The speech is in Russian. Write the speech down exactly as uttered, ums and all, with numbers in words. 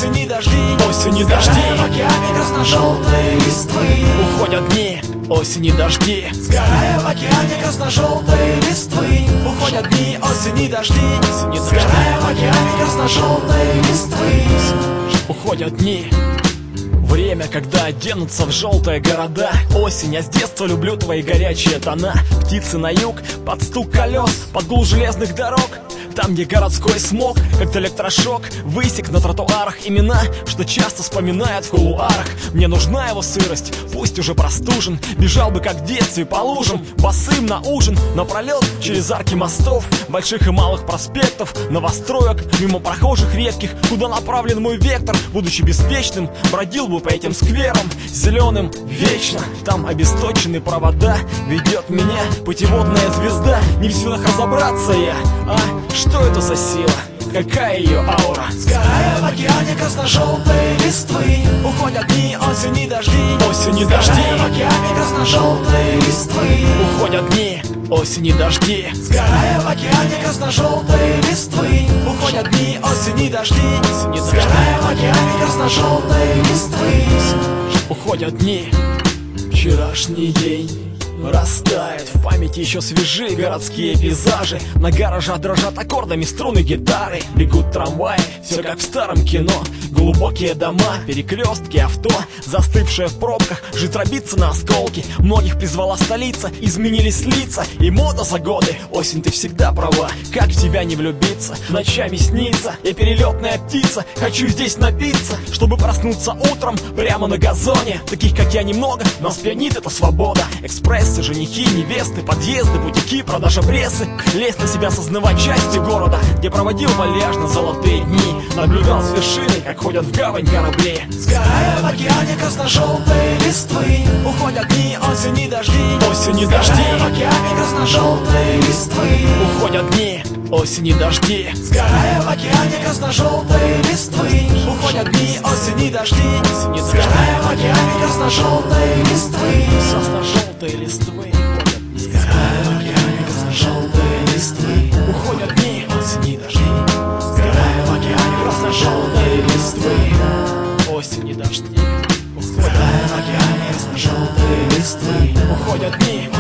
осени дожди, осени дожди. Сгорая в океане красно-желтой листвы. Уходят дни, осени дожди. Сгорая в океане красно-желтой листвы. Уходят дни, осени дожди, осени дожди. Сгорая в океане красно-желтой листвы. Уходят дни, время, когда оденутся в желтые города. Осень, я с детства люблю твои горячие тона. Птицы на юг, под стук колес, под гул железных дорог. Там, где городской смог, как электрошок, высек на тротуарах имена, что часто вспоминают в кулуарах. Мне нужна его сырость, пусть уже простужен. Бежал бы, как в детстве, по лужам, босым на ужин, напролет через арки мостов, больших и малых проспектов, новостроек, мимо прохожих редких. Куда направлен мой вектор, будучи беспечным, бродил бы по этим скверам, зеленым вечно. Там обесточенные провода, ведет меня путеводная звезда. Не в силах разобраться я, а что это за сила? Какая ее аура? Сгорая в океане красно-желтой листвы. Уходят дни, осени дожди, осени дожди. Сгорая в океане красно-желтой листвы. Уходят дни, осени дожди. Сгорая в океане красно-желтой листвы. Уходят дни, осени дожди, осени дожди. Сгорая в океане красно-желтой листвы. Уходят дни, вчерашний день растает, в памяти еще свежи городские пейзажи. На гаражах дрожат аккордами струны гитары. Бегут трамваи, все как в старом кино. Глубокие дома, перекрестки, авто, застывшие в пробках, жить дробится на осколки. Многих призвала столица, изменились лица и мода за годы. Осень, ты всегда права, как в тебя не влюбиться? Ночами снится, я перелетная птица. Хочу здесь напиться, чтобы проснуться утром прямо на газоне. Таких, как я, немного, но пьянит эта свобода. Экспрессы, женихи, невесты, подъезды, бутики, продажа прессы. Лезть на себя, сознавать частью города, где проводил вальяжно золотые дни. Наблюдал с вершины, как ходят в гавань корабли. Сгорая в океане красно-желтой листвы. Уходят дни, осени дожди, осени дожди. Сгорая в океане красно-желтой листвы. Уходят дни, осени дожди. Сгорая в океане красно-желтой листвы. Уходят дни, осени дожди, осени дожди. Сгорая в океане красно-желтой листвы. Красно-желтые листвы. Сгорая в океане красно-желтой листвы. Уходят дни, осени дожди. Сгорая в океане красно-желтой листвы. Осени дожди. Сгорая в океане красно-желтой листвы. Уходят дни,